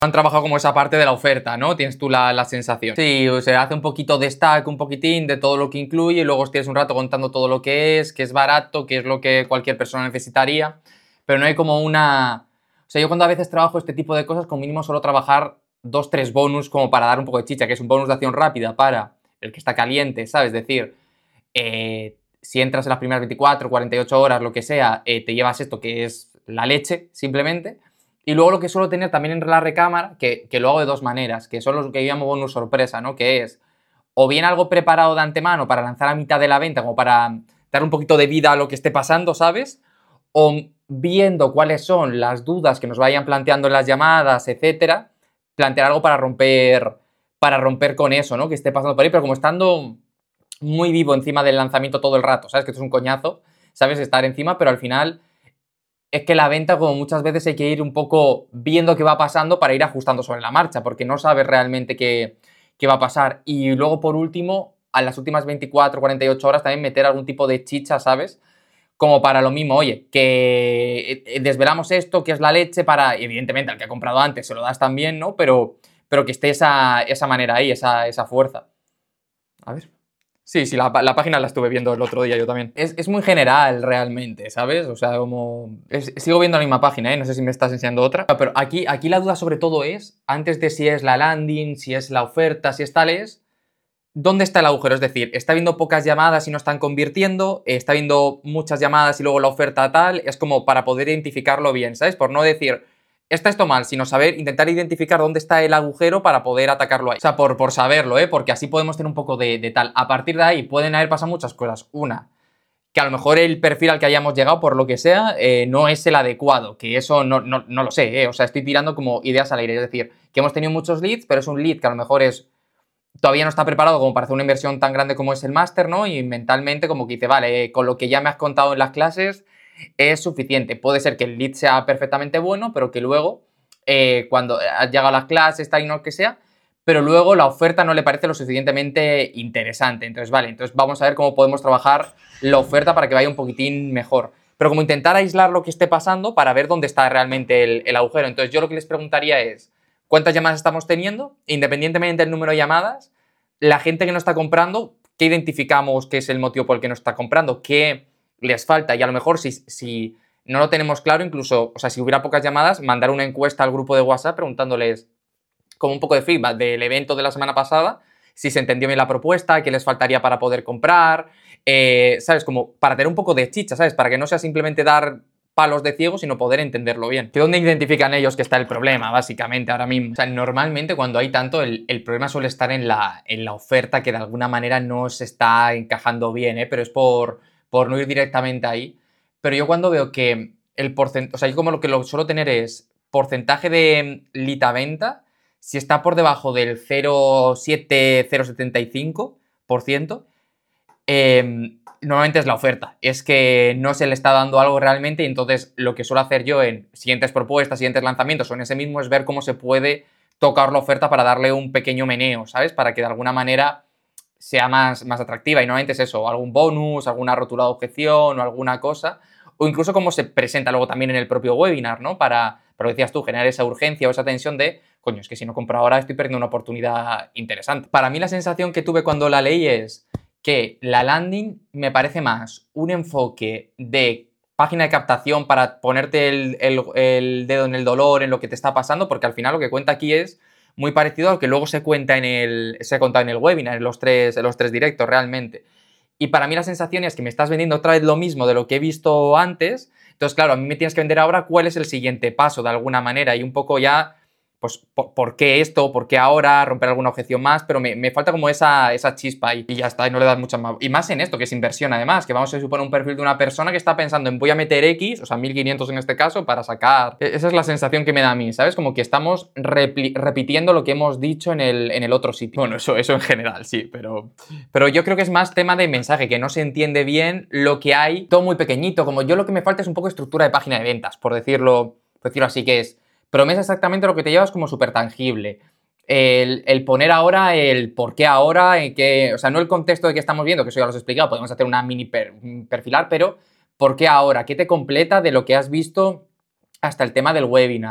Han trabajado como esa parte de la oferta, ¿no? Tienes tú la sensación. Sí, o sea, hace un poquito de stack, un poquitín de todo lo que incluye y luego tienes un rato contando todo lo que es barato, que es lo que cualquier persona necesitaría, pero no hay como una... O sea, yo cuando a veces trabajo este tipo de cosas, como mínimo suelo trabajar 2, 3 bonus como para dar un poco de chicha, que es un bonus de acción rápida para el que está caliente, ¿sabes? Es decir, si entras en las primeras 24, 48 horas, lo que sea, te llevas esto que es la leche, simplemente. Y luego lo que suelo tener también en la recámara, que lo hago de 2 maneras, que son los que yo llamo bonus sorpresa, ¿no? Que es o bien algo preparado de antemano para lanzar a mitad de la venta, como para dar un poquito de vida a lo que esté pasando, ¿sabes? O viendo cuáles son las dudas que nos vayan planteando en las llamadas, etcétera, plantear algo para romper con eso, ¿no? Que esté pasando por ahí, pero como estando muy vivo encima del lanzamiento todo el rato, ¿sabes? Que esto es un coñazo, ¿sabes? Estar encima, pero al final es que la venta, como muchas veces, hay que ir un poco viendo qué va pasando para ir ajustando sobre la marcha, porque no sabes realmente qué va a pasar. Y luego, por último, a las últimas 24, 48 horas también meter algún tipo de chicha, ¿sabes? Como para lo mismo, oye, que desvelamos esto, que es la leche, para, evidentemente, al que ha comprado antes se lo das también, ¿no? Pero que esté esa manera ahí, esa fuerza. A ver. Sí, sí, la página la estuve viendo el otro día yo también. Es muy general realmente, ¿sabes? O sea, como... sigo viendo la misma página, ¿eh? No sé si me estás enseñando otra. Pero aquí la duda sobre todo es, antes de si es la landing, si es la oferta, si es tal es, ¿dónde está el agujero? Es decir, está viendo pocas llamadas y no están convirtiendo, está viendo muchas llamadas y luego la oferta tal, es como para poder identificarlo bien, ¿sabes? Por no decir, está esto mal, sino saber, intentar identificar dónde está el agujero para poder atacarlo ahí. O sea, por saberlo, ¿eh? Porque así podemos tener un poco de tal. A partir de ahí pueden haber pasado muchas cosas. Una, que a lo mejor el perfil al que hayamos llegado, por lo que sea, no es el adecuado, que eso no lo sé, ¿eh? O sea, estoy tirando como ideas al aire, es decir, que hemos tenido muchos leads, pero es un lead que a lo mejor todavía no está preparado como para hacer una inversión tan grande como es el máster, ¿no? Y mentalmente como que dice, vale, con lo que ya me has contado en las clases es suficiente. Puede ser que el lead sea perfectamente bueno, pero que luego, cuando has llegado a las clases, tal y no que sea, pero luego la oferta no le parece lo suficientemente interesante. Entonces, vale, entonces vamos a ver cómo podemos trabajar la oferta para que vaya un poquitín mejor. Pero como intentar aislar lo que esté pasando para ver dónde está realmente el agujero. Entonces, yo lo que les preguntaría es, ¿cuántas llamadas estamos teniendo? Independientemente del número de llamadas, la gente que no está comprando, ¿qué identificamos que es el motivo por el que no está comprando? ¿Qué les falta? Y a lo mejor si no lo tenemos claro, incluso, o sea, si hubiera pocas llamadas, mandar una encuesta al grupo de WhatsApp preguntándoles como un poco de feedback del evento de la semana pasada, si se entendió bien la propuesta, qué les faltaría para poder comprar, ¿sabes? Como para tener un poco de chicha, ¿sabes? Para que no sea simplemente dar palos de ciego, sino poder entenderlo bien. ¿Que dónde identifican ellos que está el problema, básicamente, ahora mismo? O sea, normalmente cuando hay tanto, el problema suele estar en la oferta que de alguna manera no se está encajando bien, ¿eh? Pero es por no ir directamente ahí. Pero yo cuando veo que el porcentaje, o sea, yo como lo suelo tener es porcentaje de lead a venta, si está por debajo del 0,7, 0,75%, normalmente es la oferta. Es que no se le está dando algo realmente y entonces lo que suelo hacer yo en siguientes propuestas, siguientes lanzamientos o en ese mismo es ver cómo se puede tocar la oferta para darle un pequeño meneo, ¿sabes? Para que de alguna manera sea más atractiva y normalmente es eso, algún bonus, alguna rotura de objeción o alguna cosa, o incluso cómo se presenta luego también en el propio webinar, ¿no? Pero decías tú, generar esa urgencia o esa tensión de, coño, es que si no compro ahora estoy perdiendo una oportunidad interesante. Para mí la sensación que tuve cuando la leí es que la landing me parece más un enfoque de página de captación para ponerte el dedo en el dolor, en lo que te está pasando, porque al final lo que cuenta aquí es muy parecido a lo que luego se cuenta se ha contado en el webinar, en los tres directos realmente. Y para mí la sensación es que me estás vendiendo otra vez lo mismo de lo que he visto antes. Entonces, claro, a mí me tienes que vender ahora cuál es el siguiente paso de alguna manera y un poco ya, pues, ¿por qué esto? ¿Por qué ahora? Romper alguna objeción más, pero me falta como esa chispa ahí y ya está, y no le das mucha más. Y más en esto, que es inversión además, que vamos a suponer un perfil de una persona que está pensando en voy a meter X, o sea, 1500 en este caso, para sacar. Esa es la sensación que me da a mí, ¿sabes? Como que estamos repitiendo lo que hemos dicho en el otro sitio. Bueno, eso en general, sí, pero yo creo que es más tema de mensaje, que no se entiende bien lo que hay, todo muy pequeñito, como yo lo que me falta es un poco de estructura de página de ventas, por decirlo así, que es promesa exactamente lo que te llevas como súper tangible. El poner ahora el por qué ahora, o sea, no el contexto de que estamos viendo, que eso ya lo has explicado, podemos hacer una mini perfilar, pero ¿por qué ahora? ¿Qué te completa de lo que has visto hasta el tema del webinar?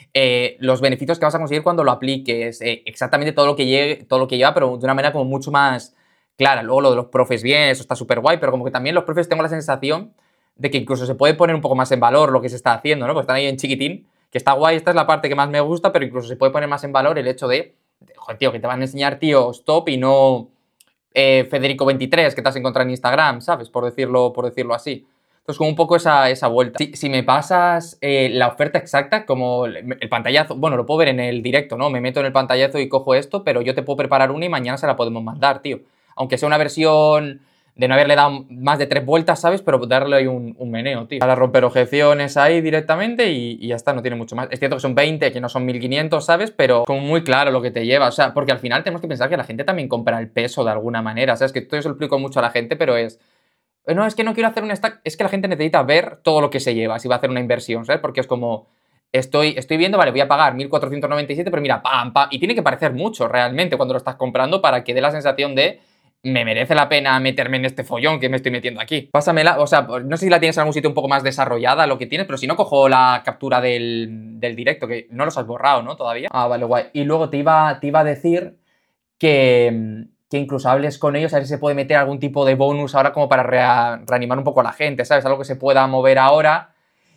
los beneficios que vas a conseguir cuando lo apliques, exactamente todo lo que lleva, pero de una manera como mucho más clara. Luego lo de los profes bien, eso está súper guay, pero como que también los profes tengo la sensación de que incluso se puede poner un poco más en valor lo que se está haciendo, ¿no? Porque están ahí en chiquitín, que está guay, esta es la parte que más me gusta, pero incluso se puede poner más en valor el hecho joder, tío, que te van a enseñar tíos top y no Federico 23 que te has encontrado en Instagram, ¿sabes? Por decirlo así. Entonces, como un poco esa vuelta. Si me pasas la oferta exacta, como el pantallazo, bueno, lo puedo ver en el directo, ¿no? Me meto en el pantallazo y cojo esto, pero yo te puedo preparar una y mañana se la podemos mandar, tío. Aunque sea una versión de no haberle dado más de 3 vueltas, ¿sabes? Pero darle ahí un meneo, tío. Para romper objeciones ahí directamente y ya está, no tiene mucho más. Es cierto que son 20, que no son 1500, ¿sabes? Pero como muy claro lo que te lleva. O sea, porque al final tenemos que pensar que la gente también compra el peso de alguna manera. ¿Sabes? Que esto yo se lo explico mucho a la gente, pero no, es que no quiero hacer un stack. Es que la gente necesita ver todo lo que se lleva si va a hacer una inversión, ¿sabes? Porque es como, estoy viendo, vale, voy a pagar 1497, pero mira, pam, pam. Y tiene que parecer mucho realmente cuando lo estás comprando para que dé la sensación de me merece la pena meterme en este follón que me estoy metiendo aquí. Pásamela, o sea, no sé si la tienes en algún sitio un poco más desarrollada lo que tienes, pero si no, cojo la captura del directo, que no los has borrado, ¿no? Todavía. Ah, vale, guay. Y luego te iba a decir que incluso hables con ellos, a ver si se puede meter algún tipo de bonus ahora como para reanimar un poco a la gente, ¿sabes? Algo que se pueda mover ahora.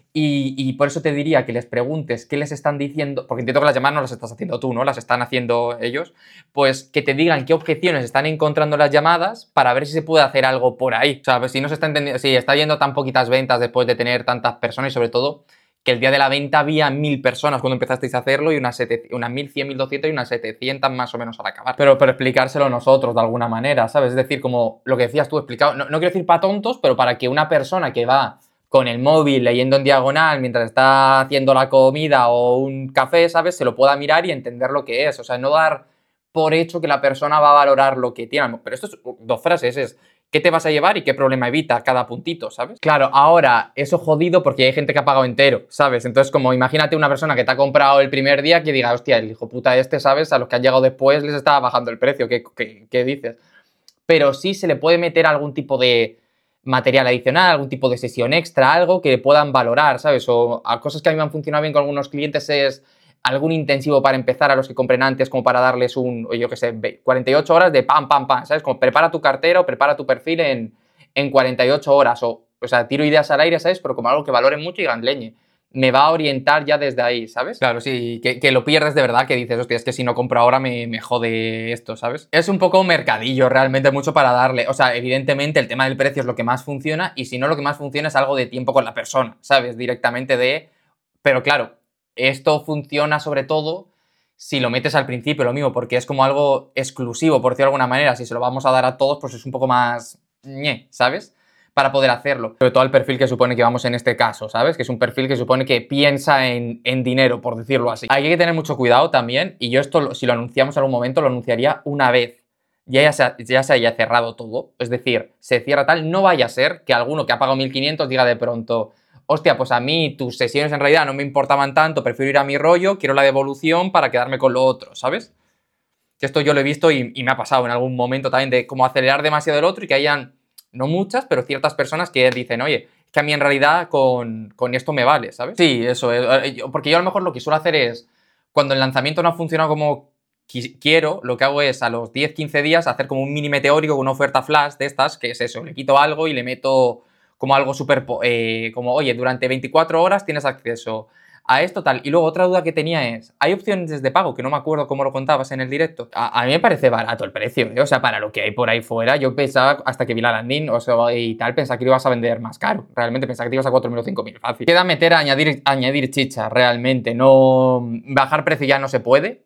Y por eso te diría que les preguntes qué les están diciendo, porque entiendo que las llamadas no las estás haciendo tú, ¿no? Las están haciendo ellos. Pues que te digan qué objeciones están encontrando las llamadas para ver si se puede hacer algo por ahí. O sea, pues si no se está entendiendo, si está yendo tan poquitas ventas después de tener tantas personas y sobre todo que el día de la venta había 1000 personas cuando empezasteis a hacerlo y unas 1100, 1200 y unas 700 más o menos al acabar. Pero explicárselo nosotros de alguna manera, ¿sabes? Es decir, como lo que decías tú, explicado, no quiero decir para tontos, pero para que una persona que va con el móvil leyendo en diagonal mientras está haciendo la comida o un café, ¿sabes? Se lo pueda mirar y entender lo que es. O sea, no dar por hecho que la persona va a valorar lo que tiene. Pero esto es 2 frases, es ¿qué te vas a llevar y qué problema evita cada puntito, ¿sabes? Claro, ahora, eso jodido porque hay gente que ha pagado entero, ¿sabes? Entonces, como imagínate una persona que te ha comprado el primer día que diga, hostia, el hijo puta este, ¿sabes? A los que han llegado después les estaba bajando el precio, ¿qué dices? Pero sí se le puede meter algún tipo de material adicional, algún tipo de sesión extra, algo que puedan valorar, ¿sabes? O a cosas que a mí me han funcionado bien con algunos clientes es algún intensivo para empezar a los que compren antes, como para darles yo qué sé, 48 horas de pam, pam, pam, ¿sabes? Como prepara tu cartera o prepara tu perfil en 48 horas, o sea, tiro ideas al aire, ¿sabes? Pero como algo que valoren mucho y digan, leñe, me va a orientar ya desde ahí, ¿sabes? Claro, sí, que lo pierdes de verdad, que dices, hostia, es que si no compro ahora me jode esto, ¿sabes? Es un poco mercadillo, realmente mucho para darle. O sea, evidentemente el tema del precio es lo que más funciona y si no, lo que más funciona es algo de tiempo con la persona, ¿sabes? Directamente de... Pero claro, esto funciona sobre todo si lo metes al principio, lo mismo, porque es como algo exclusivo, por decirlo de alguna manera. Si se lo vamos a dar a todos, pues es un poco más... ¿sabes? Para poder hacerlo. Sobre todo el perfil que supone que vamos en este caso, ¿sabes? Que es un perfil que supone que piensa en dinero, por decirlo así. Hay que tener mucho cuidado también, y yo esto, si lo anunciamos en algún momento, lo anunciaría una vez. Ya se haya cerrado todo. Es decir, se cierra tal, no vaya a ser que alguno que ha pagado 1500 diga de pronto, hostia, pues a mí tus sesiones en realidad no me importaban tanto, prefiero ir a mi rollo, quiero la devolución para quedarme con lo otro, ¿sabes? Que esto yo lo he visto y me ha pasado en algún momento también de como acelerar demasiado el otro y que hayan, no muchas, pero ciertas personas que dicen, oye, es que a mí en realidad con esto me vale, ¿sabes? Sí, eso es. Porque yo a lo mejor lo que suelo hacer es, cuando el lanzamiento no ha funcionado como quiero, lo que hago es a los 10-15 días hacer como un mini meteórico con una oferta flash de estas, que es eso, le quito algo y le meto como algo súper, como, oye, durante 24 horas tienes acceso a esto tal. Y luego otra duda que tenía es, ¿hay opciones de pago? Que no me acuerdo cómo lo contabas en el directo. A mí me parece barato el precio, ¿eh? O sea, para lo que hay por ahí fuera, yo pensaba, hasta que vi la landing, o sea, y tal, pensaba que lo ibas a vender más caro. Realmente pensaba que te ibas a 4.000 o 5.000, fácil. Queda meter, añadir chicha, realmente. No, bajar precio ya no se puede.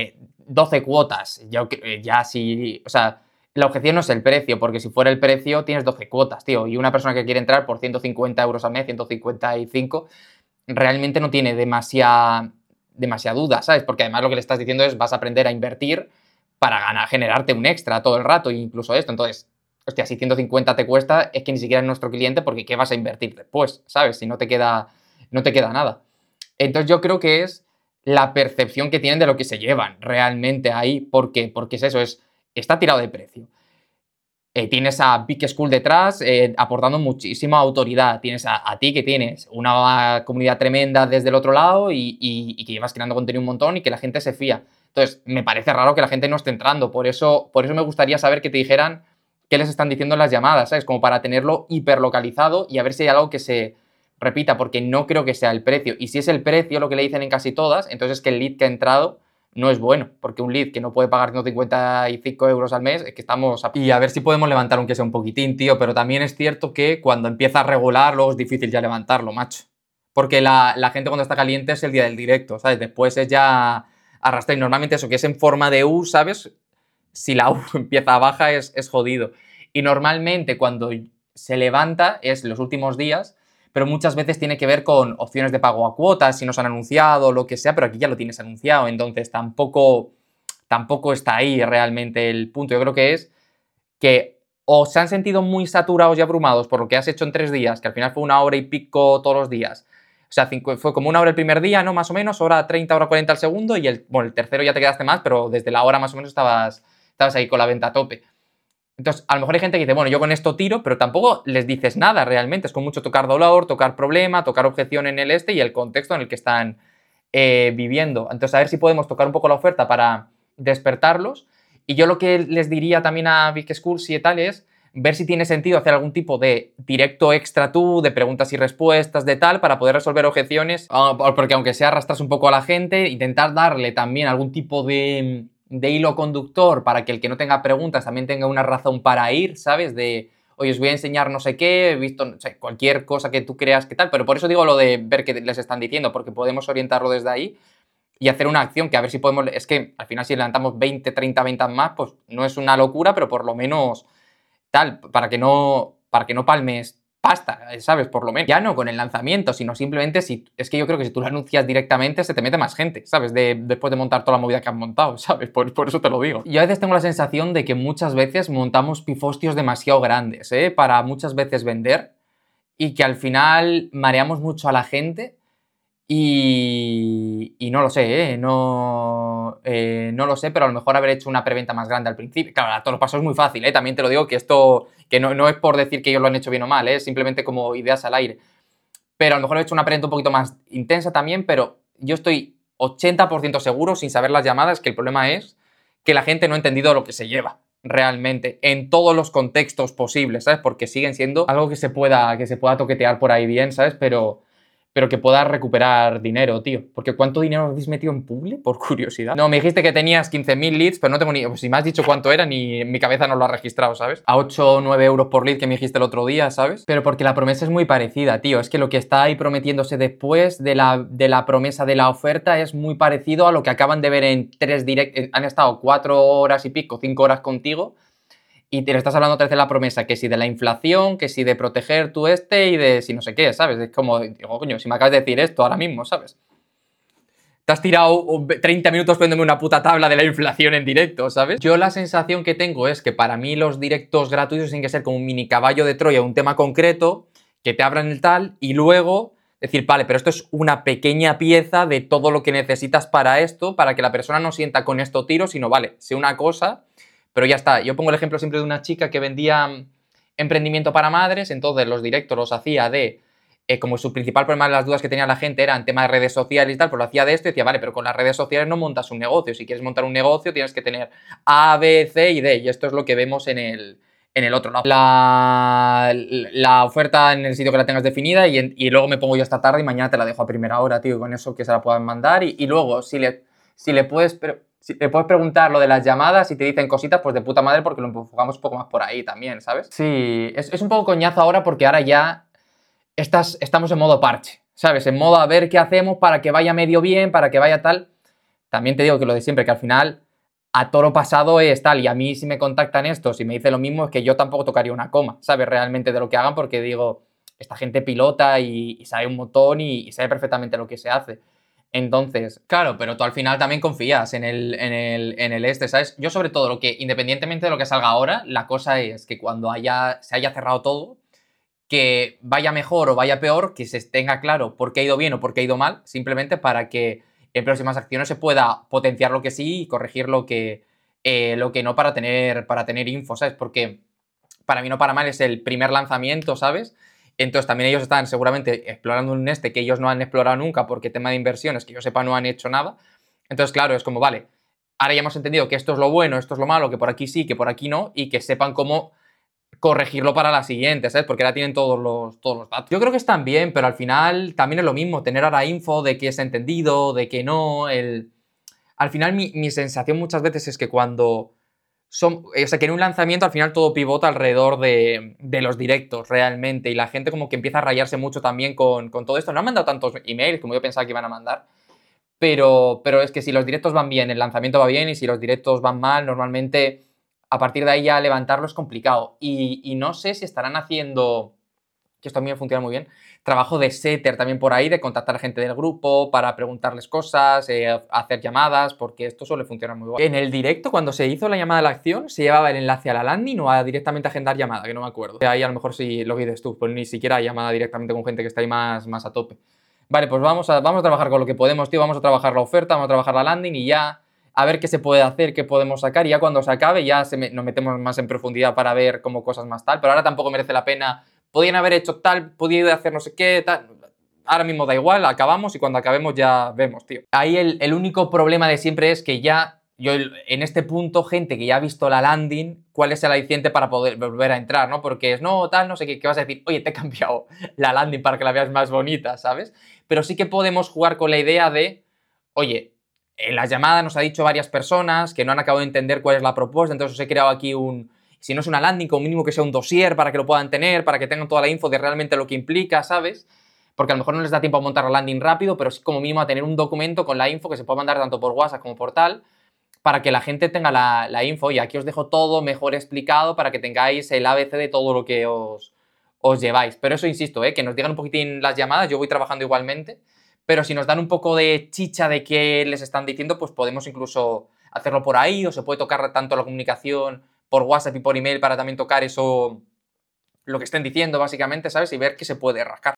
12 cuotas, ya sí, o sea... La objeción no es el precio, porque si fuera el precio tienes 12 cuotas, tío, y una persona que quiere entrar por 150 euros al mes, 155, realmente no tiene demasiada duda, ¿sabes? Porque además lo que le estás diciendo es vas a aprender a invertir para generarte un extra todo el rato, incluso esto. Entonces, hostia, si 150 te cuesta, es que ni siquiera es nuestro cliente, porque ¿qué vas a invertir después? ¿Sabes? Si no te queda nada. Entonces yo creo que es la percepción que tienen de lo que se llevan realmente ahí. ¿Por qué? Porque es eso, está tirado de precio. tienes a Big School detrás aportando muchísima autoridad. Tienes a ti que tienes una comunidad tremenda desde el otro lado y que llevas creando contenido un montón y que la gente se fía. Entonces, me parece raro que la gente no esté entrando. Por eso me gustaría saber que te dijeran qué les están diciendo en las llamadas, ¿sabes? Como para tenerlo hiperlocalizado y a ver si hay algo que se repita, porque no creo que sea el precio. Y si es el precio lo que le dicen en casi todas, entonces es que el lead que ha entrado no es bueno, porque un lead que no puede pagar 155 euros al mes, es que estamos... Y a ver si podemos levantar aunque sea un poquitín, tío, pero también es cierto que cuando empieza a regular, luego es difícil ya levantarlo, macho. Porque la gente cuando está caliente es el día del directo, ¿sabes? Después es ya arrastrar. Y normalmente eso que es en forma de U, ¿sabes? Si la U empieza a baja es jodido. Y normalmente cuando se levanta es los últimos días, pero muchas veces tiene que ver con opciones de pago a cuotas, si nos han anunciado, lo que sea, pero aquí ya lo tienes anunciado, entonces tampoco está ahí realmente el punto. Yo creo que es que o se han sentido muy saturados y abrumados por lo que has hecho en 3 días, que al final fue 1 hora y pico todos los días. O sea, fue como 1 hora el primer día, ¿no? Más o menos, hora 30, hora 40 el segundo, y el tercero ya te quedaste más, pero desde la hora más o menos estabas ahí con la venta a tope. Entonces, a lo mejor hay gente que dice, bueno, yo con esto tiro, pero tampoco les dices nada realmente. Es con mucho tocar dolor, tocar problema, tocar objeción en el y el contexto en el que están viviendo. Entonces, a ver si podemos tocar un poco la oferta para despertarlos. Y yo lo que les diría también a Big Schools y tal es ver si tiene sentido hacer algún tipo de directo extra tú, de preguntas y respuestas, de tal, para poder resolver objeciones. Porque aunque sea arrastras un poco a la gente, intentar darle también algún tipo de hilo conductor para que el que no tenga preguntas también tenga una razón para ir, ¿sabes? De, oye, os voy a enseñar no sé qué, he visto no sé, cualquier cosa que tú creas que tal, pero por eso digo lo de ver qué les están diciendo, porque podemos orientarlo desde ahí y hacer una acción que a ver si podemos... Es que al final si levantamos 20, 30 ventas más, pues no es una locura, pero por lo menos tal, para que no palmes pasta, ¿sabes? Por lo menos. Ya no con el lanzamiento, sino simplemente si... Es que yo creo que si tú lo anuncias directamente se te mete más gente, ¿sabes? Después de montar toda la movida que has montado, ¿sabes? Por eso te lo digo. Yo a veces tengo la sensación de que muchas veces montamos pifostios demasiado grandes, ¿eh? Para muchas veces vender y que al final mareamos mucho a la gente y no lo sé, no lo sé, pero a lo mejor haber hecho una preventa más grande al principio. Claro, a todos los pasos es muy fácil, también te lo digo que esto, que no es por decir que ellos lo han hecho bien o mal, es simplemente como ideas al aire. Pero a lo mejor he hecho una preventa un poquito más intensa también, pero yo estoy 80% seguro, sin saber las llamadas, que el problema es que la gente no ha entendido lo que se lleva realmente, en todos los contextos posibles, ¿sabes? Porque siguen siendo algo que se pueda toquetear por ahí bien, ¿sabes? Pero que puedas recuperar dinero, tío. Porque ¿cuánto dinero habéis metido en Publi? Por curiosidad. No, me dijiste que tenías 15.000 leads, pero no tengo ni... Pues si me has dicho cuánto era, ni mi cabeza no lo ha registrado, ¿sabes? A 8 o 9 euros por lead que me dijiste el otro día, ¿sabes? Pero porque la promesa es muy parecida, tío. Es que lo que está ahí prometiéndose después de la promesa de la oferta es muy parecido a lo que acaban de ver en 3 directos. Han estado 4 horas y pico, 5 horas contigo y te le estás hablando otra vez de la promesa, que si de la inflación, que si de proteger tu y de si no sé qué, ¿sabes? Es como, digo, coño, si me acabas de decir esto ahora mismo, ¿sabes? Te has tirado 30 minutos poniéndome una puta tabla de la inflación en directo, ¿sabes? Yo la sensación que tengo es que para mí los directos gratuitos tienen que ser como un mini caballo de Troya, un tema concreto, que te abran el tal y luego decir, vale, pero esto es una pequeña pieza de todo lo que necesitas para esto, para que la persona no sienta con esto tiro, sino, vale, sé una cosa, pero ya está. Yo pongo el ejemplo siempre de una chica que vendía emprendimiento para madres, entonces los directos los hacía de, como su principal problema de las dudas que tenía la gente era en tema de redes sociales y tal, pues lo hacía de esto y decía, vale, pero con las redes sociales no montas un negocio. Si quieres montar un negocio tienes que tener A, B, C y D. Y esto es lo que vemos en el otro lado. La oferta en el sitio que la tengas definida y luego me pongo yo esta tarde y mañana te la dejo a primera hora, tío, con eso que se la puedan mandar. Y luego, si le puedes preguntar lo de las llamadas y te dicen cositas, pues de puta madre porque lo enfocamos un poco más por ahí también, ¿sabes? Sí, es un poco coñazo ahora porque ahora ya estamos en modo parche, ¿sabes? En modo a ver qué hacemos para que vaya medio bien, para que vaya tal. También te digo que lo de siempre, que al final a toro pasado es tal, y a mí si me contactan estos y me dice lo mismo, es que yo tampoco tocaría una coma, ¿sabes? Realmente de lo que hagan, porque digo, esta gente pilota y sabe un montón y sabe perfectamente lo que se hace. Entonces, claro, pero tú al final también confías en el ¿sabes? Yo sobre todo, lo que, independientemente de lo que salga ahora, la cosa es que cuando se haya cerrado todo, que vaya mejor o vaya peor, que se tenga claro por qué ha ido bien o por qué ha ido mal, simplemente para que en próximas acciones se pueda potenciar lo que sí y corregir lo que no para tener info, ¿sabes? Porque para bien o para mal, es el primer lanzamiento, ¿sabes? Entonces también ellos están seguramente explorando un que ellos no han explorado nunca porque tema de inversiones, que yo sepa, no han hecho nada. Entonces, claro, es como, vale, ahora ya hemos entendido que esto es lo bueno, esto es lo malo, que por aquí sí, que por aquí no, y que sepan cómo corregirlo para la siguiente, ¿sabes? Porque ahora tienen todos los datos. Yo creo que están bien, pero al final también es lo mismo, tener ahora info de que se ha entendido, de que no, Al final mi sensación muchas veces es que cuando o sea, que en un lanzamiento al final todo pivota alrededor de los directos realmente y la gente como que empieza a rayarse mucho también con todo esto. No han mandado tantos emails como yo pensaba que iban a mandar, pero es que si los directos van bien, el lanzamiento va bien y si los directos van mal, normalmente a partir de ahí ya levantarlo es complicado. Y no sé si estarán haciendo, que esto a mí me funciona muy bien, trabajo de setter también por ahí, de contactar a gente del grupo para preguntarles cosas, hacer llamadas, porque esto suele funcionar muy bien. En el directo, cuando se hizo la llamada a la acción, ¿se llevaba el enlace a la landing o a directamente agendar llamada? Que no me acuerdo. Ahí a lo mejor sí lo que dices tú, pues ni siquiera hay llamada directamente con gente que está ahí más a tope. Vale, pues vamos a trabajar con lo que podemos, tío, vamos a trabajar la oferta, vamos a trabajar la landing y ya a ver qué se puede hacer, qué podemos sacar y ya cuando se acabe ya nos metemos más en profundidad para ver cómo cosas más tal, pero ahora tampoco merece la pena. Podían haber hecho tal, podían hacer no sé qué, tal. Ahora mismo da igual, acabamos y cuando acabemos ya vemos, tío. Ahí el único problema de siempre es que ya, yo en este punto, gente que ya ha visto la landing, ¿cuál es el aliciente para poder volver a entrar, no? Porque es, no, tal, no sé qué, ¿qué vas a decir? Oye, te he cambiado la landing para que la veas más bonita, ¿sabes? Pero sí que podemos jugar con la idea de, oye, en la llamada nos ha dicho varias personas que no han acabado de entender cuál es la propuesta, entonces os he creado aquí si no es una landing, como mínimo que sea un dossier para que lo puedan tener, para que tengan toda la info de realmente lo que implica, ¿sabes? Porque a lo mejor no les da tiempo a montar la landing rápido, pero sí como mínimo a tener un documento con la info que se puede mandar tanto por WhatsApp como por tal, para que la gente tenga la info. Y aquí os dejo todo mejor explicado para que tengáis el ABC de todo lo que os lleváis. Pero eso insisto, que nos digan un poquitín las llamadas, yo voy trabajando igualmente, pero si nos dan un poco de chicha de qué les están diciendo, pues podemos incluso hacerlo por ahí, o se puede tocar tanto la comunicación por WhatsApp y por email para también tocar eso, lo que estén diciendo básicamente, ¿sabes? Y ver qué se puede rascar.